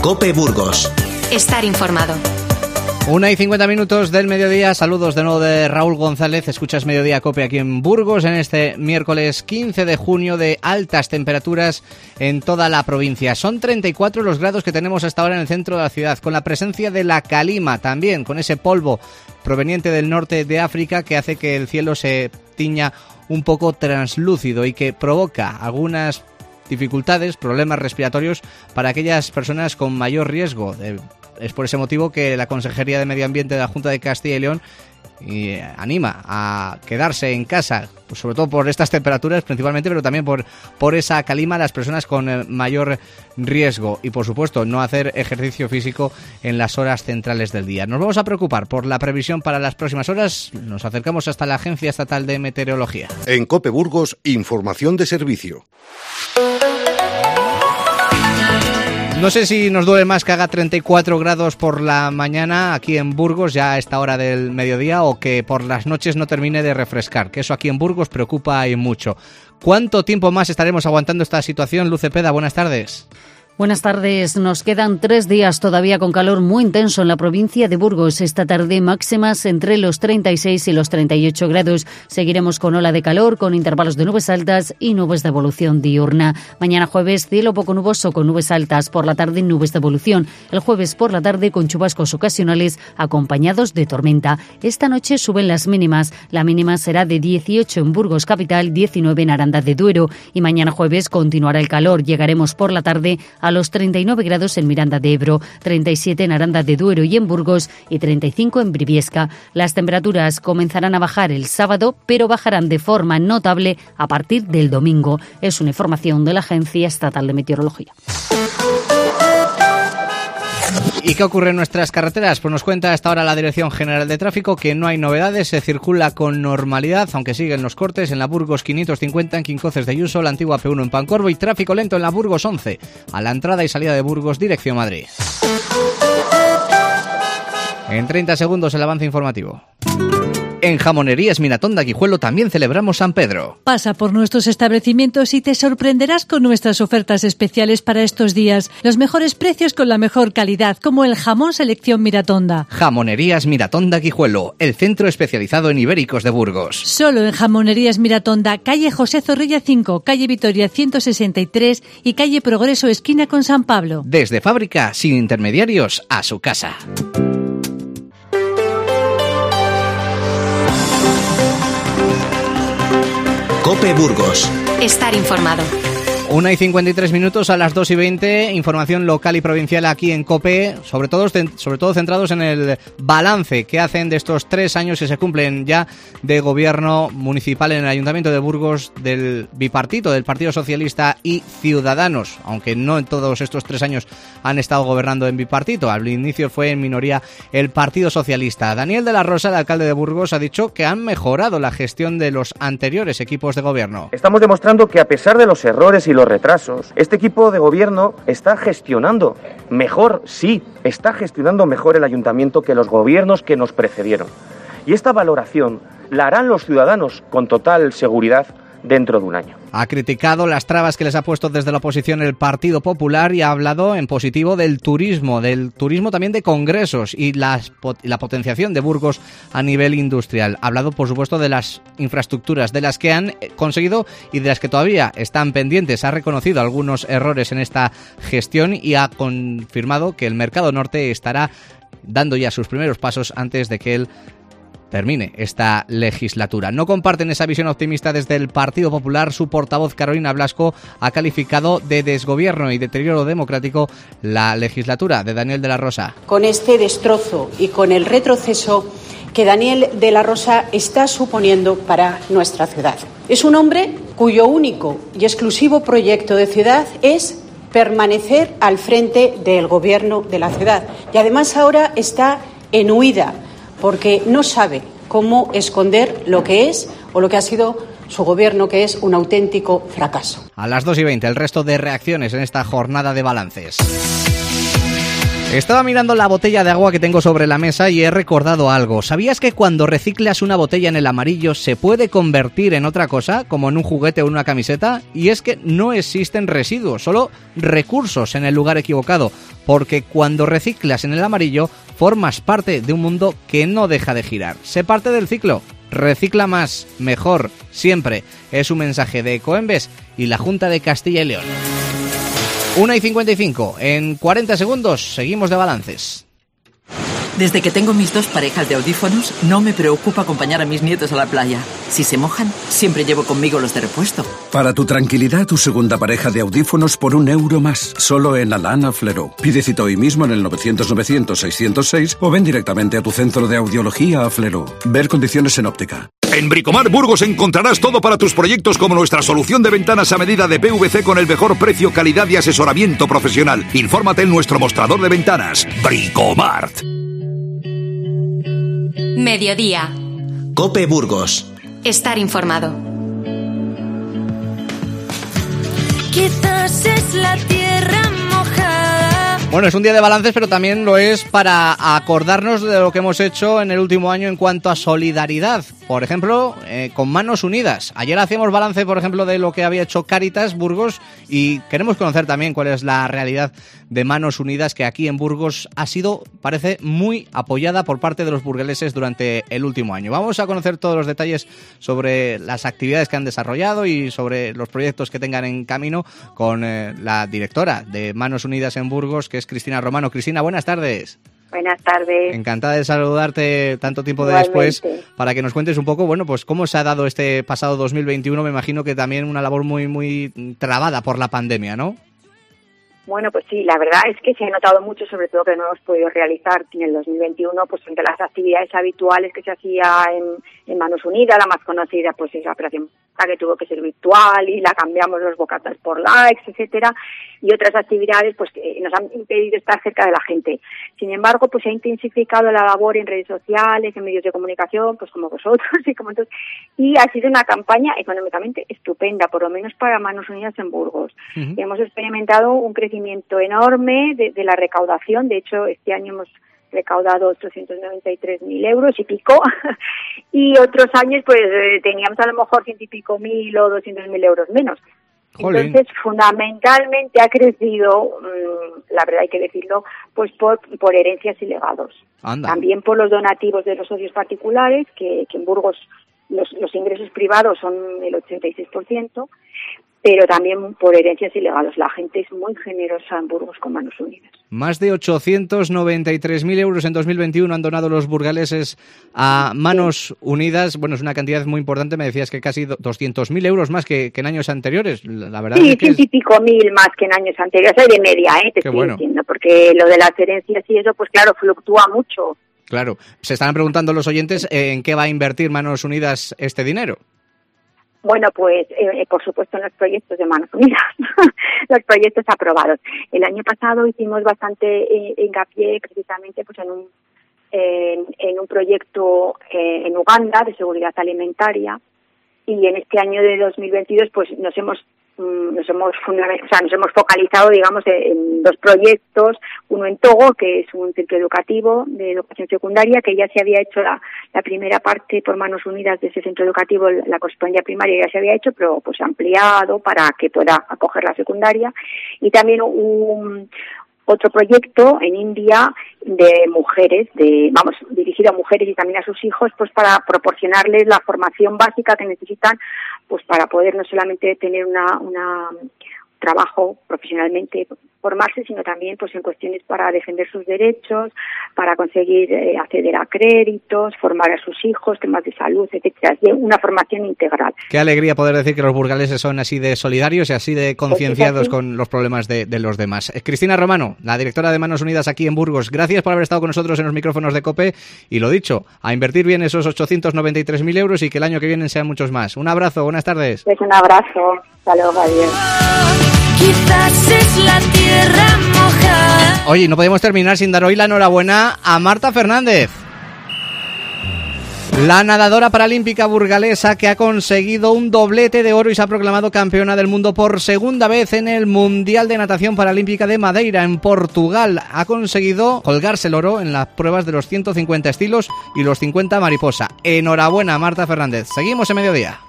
COPE Burgos. Estar informado. 1:50 del mediodía, saludos de nuevo de Raúl González, escuchas Mediodía COPE aquí en Burgos en este miércoles 15 de junio de altas temperaturas en toda la provincia. Son 34 los grados que tenemos hasta ahora en el centro de la ciudad, con la presencia de la calima también, con ese polvo proveniente del norte de África que hace que el cielo se tiña un poco translúcido y que provoca algunas dificultades, problemas respiratorios para aquellas personas con mayor riesgo. Es por ese motivo que la Consejería de Medio Ambiente de la Junta de Castilla y León anima a quedarse en casa, pues sobre todo por estas temperaturas principalmente, pero también por esa calima a las personas con mayor riesgo y por supuesto no hacer ejercicio físico en las horas centrales del día. Nos vamos a preocupar por la previsión para las próximas horas. Nos acercamos hasta la Agencia Estatal de Meteorología. En COPE Burgos, información de servicio. No sé si nos duele más que haga 34 grados por la mañana aquí en Burgos ya a esta hora del mediodía o que por las noches no termine de refrescar, que eso aquí en Burgos preocupa y mucho. ¿Cuánto tiempo más estaremos aguantando esta situación? Luz Cepeda, buenas tardes. Buenas tardes. Nos quedan 3 días todavía con calor muy intenso en la provincia de Burgos. Esta tarde máximas entre los 36 y los 38 grados. Seguiremos con ola de calor, con intervalos de nubes altas y nubes de evolución diurna. Mañana jueves, cielo poco nuboso con nubes altas. Por la tarde, nubes de evolución. El jueves por la tarde, con chubascos ocasionales acompañados de tormenta. Esta noche suben las mínimas. La mínima será de 18 en Burgos capital, 19 en Aranda de Duero. Y mañana jueves continuará el calor. Llegaremos por la tarde a los 39 grados en Miranda de Ebro, 37 en Aranda de Duero y en Burgos y 35 en Briviesca. Las temperaturas comenzarán a bajar el sábado, pero bajarán de forma notable a partir del domingo. Es una información de la Agencia Estatal de Meteorología. ¿Y qué ocurre en nuestras carreteras? Pues nos cuenta hasta ahora la Dirección General de Tráfico que no hay novedades, se circula con normalidad, aunque siguen los cortes en la Burgos 550 en Quincoces de Ayuso, la antigua P1 en Pancorbo y tráfico lento en la Burgos 11, a la entrada y salida de Burgos, dirección Madrid. En 30 segundos el avance informativo. En Jamonerías Miratonda Guijuelo también celebramos San Pedro. Pasa por nuestros establecimientos y te sorprenderás con nuestras ofertas especiales para estos días. Los mejores precios con la mejor calidad, como el jamón selección Miratonda. Jamonerías Miratonda Guijuelo, el centro especializado en ibéricos de Burgos. Solo en Jamonerías Miratonda, calle José Zorrilla 5, calle Vitoria 163 y calle Progreso esquina con San Pablo. Desde fábrica, sin intermediarios, a su casa. COPE Burgos. Estar informado. 1:53 a las 2:20, información local y provincial aquí en COPE, sobre todo centrados en el balance que hacen de estos 3 años que se cumplen ya de gobierno municipal en el Ayuntamiento de Burgos del bipartito, del Partido Socialista y Ciudadanos, aunque no en todos estos 3 años han estado gobernando en bipartito, al inicio fue en minoría el Partido Socialista. Daniel de la Rosa, el alcalde de Burgos, ha dicho que han mejorado la gestión de los anteriores equipos de gobierno. Estamos demostrando que a pesar de los errores y los retrasos, este equipo de gobierno está gestionando mejor, sí, está gestionando mejor el ayuntamiento que los gobiernos que nos precedieron. Y esta valoración la harán los ciudadanos con total seguridad dentro de un año. Ha criticado las trabas que les ha puesto desde la oposición el Partido Popular y ha hablado en positivo del turismo también de congresos y la potenciación de Burgos a nivel industrial. Ha hablado, por supuesto, de las infraestructuras, de las que han conseguido y de las que todavía están pendientes. Ha reconocido algunos errores en esta gestión y ha confirmado que el Mercado Norte estará dando ya sus primeros pasos antes de que él termine esta legislatura. No comparten esa visión optimista desde el Partido Popular. Su portavoz Carolina Blasco ha calificado de desgobierno y deterioro democrático la legislatura de Daniel de la Rosa. Con este destrozo y con el retroceso que Daniel de la Rosa está suponiendo para nuestra ciudad. Es un hombre cuyo único y exclusivo proyecto de ciudad es permanecer al frente del gobierno de la ciudad. Y además ahora está en huida, porque no sabe cómo esconder lo que es o lo que ha sido su gobierno, que es un auténtico fracaso. A las 2:20, el resto de reacciones en esta jornada de balances. Estaba mirando la botella de agua que tengo sobre la mesa y he recordado algo. ¿Sabías que cuando reciclas una botella en el amarillo se puede convertir en otra cosa, como en un juguete o una camiseta? Y es que no existen residuos, solo recursos en el lugar equivocado, porque cuando reciclas en el amarillo formas parte de un mundo que no deja de girar. Sé parte del ciclo. Recicla más, mejor, siempre. Es un mensaje de Ecoembes y la Junta de Castilla y León. 1:55. En 40 segundos seguimos de balances. Desde que tengo mis 2 parejas de audífonos, no me preocupa acompañar a mis nietos a la playa. Si se mojan, siempre llevo conmigo los de repuesto. Para tu tranquilidad, tu segunda pareja de audífonos por €1 más, solo en Alana Flero. Pide cita hoy mismo en el 900-900-606 o ven directamente a tu centro de audiología a Flero. Ver condiciones en óptica. En Bricomar Burgos encontrarás todo para tus proyectos, como nuestra solución de ventanas a medida de PVC con el mejor precio, calidad y asesoramiento profesional. Infórmate en nuestro mostrador de ventanas. Bricomart. Mediodía. COPE Burgos. Estar informado. Quizás es la tierra mojada. Bueno, es un día de balances, pero también lo es para acordarnos de lo que hemos hecho en el último año en cuanto a solidaridad. Por ejemplo, con Manos Unidas. Ayer hacíamos balance, por ejemplo, de lo que había hecho Cáritas Burgos y queremos conocer también cuál es la realidad de Manos Unidas, que aquí en Burgos ha sido, parece, muy apoyada por parte de los burgaleses durante el último año. Vamos a conocer todos los detalles sobre las actividades que han desarrollado y sobre los proyectos que tengan en camino con la directora de Manos Unidas en Burgos, que es Cristina Romano. Cristina, buenas tardes. Buenas tardes. Encantada de saludarte tanto tiempo Igualmente. después, para que nos cuentes un poco, bueno, pues cómo se ha dado este pasado 2021. Me imagino que también una labor muy trabada por la pandemia, ¿no? Bueno, pues sí, la verdad es que se ha notado mucho, sobre todo que no hemos podido realizar en el 2021, pues entre las actividades habituales que se hacía en Manos Unidas, la más conocida pues es la operación que tuvo que ser virtual y la cambiamos los bocatas por likes, etcétera, y otras actividades pues que nos han impedido estar cerca de la gente. Sin embargo, pues se ha intensificado la labor en redes sociales, en medios de comunicación, pues como vosotros y como todos, y ha sido una campaña económicamente estupenda, por lo menos para Manos Unidas en Burgos. Uh-huh. Hemos experimentado un crecimiento enorme de la recaudación. De hecho, este año hemos recaudado 893.000 euros y pico, y otros años pues teníamos a lo mejor 100 y pico mil o 200.000 euros menos. Jolín. Entonces, fundamentalmente ha crecido, la verdad hay que decirlo, pues por herencias y legados. Anda. También por los donativos de los socios particulares, que en Burgos los ingresos privados son el 86%, pero también por herencias y legados. La gente es muy generosa en Burgos con Manos Unidas. Más de 893.000 euros en 2021 han donado los burgaleses a Manos Unidas. Bueno, es una cantidad muy importante. Me decías que casi 200.000 euros más que en años anteriores. La verdad sí, es que 100 y pico mil más que en años anteriores. Hay de media, te estoy diciendo, porque lo de las herencias y eso, pues claro, fluctúa mucho. Claro. Se están preguntando los oyentes en qué va a invertir Manos Unidas este dinero. Bueno, pues por supuesto en los proyectos de Manos Unidas, los proyectos aprobados. El año pasado hicimos bastante hincapié precisamente pues en un proyecto en Uganda de seguridad alimentaria, y en este año de 2022 pues nos hemos focalizado, digamos, en 2 proyectos, uno en Togo, que es un centro educativo de educación secundaria, que ya se había hecho la primera parte por Manos Unidas de ese centro educativo, la correspondencia primaria ya se había hecho, pero pues ampliado para que pueda acoger la secundaria, y también otro proyecto en India de mujeres, dirigido a mujeres y también a sus hijos, pues para proporcionarles la formación básica que necesitan, pues para poder no solamente tener una trabajo profesionalmente, formarse, sino también pues en cuestiones para defender sus derechos, para conseguir acceder a créditos, formar a sus hijos, temas de salud, etcétera, una formación integral. Qué alegría poder decir que los burgaleses son así de solidarios y así de concienciados con los problemas de los demás. Cristina Romano, la directora de Manos Unidas aquí en Burgos, gracias por haber estado con nosotros en los micrófonos de COPE, y lo dicho, a invertir bien esos 893.000 euros y que el año que viene sean muchos más. Un abrazo, buenas tardes. Pues un abrazo, hasta luego, adiós. Quizás es la tierra mojada. Oye, no podemos terminar sin dar hoy la enhorabuena a Marta Fernández. La nadadora paralímpica burgalesa que ha conseguido un doblete de oro y se ha proclamado campeona del mundo por segunda vez en el Mundial de Natación Paralímpica de Madeira, en Portugal. Ha conseguido colgarse el oro en las pruebas de los 150 estilos y los 50 mariposa. Enhorabuena, Marta Fernández. Seguimos en Mediodía.